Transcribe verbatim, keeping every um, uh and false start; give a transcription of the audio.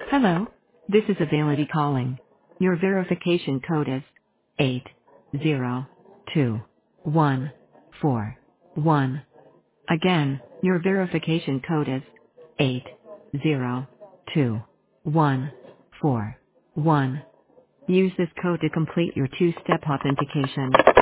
Hello. This is Availity calling. Your verification code is eight zero two one four one. Again, your verification code is eight zero two one four one. Use this code to complete your two-step authentication.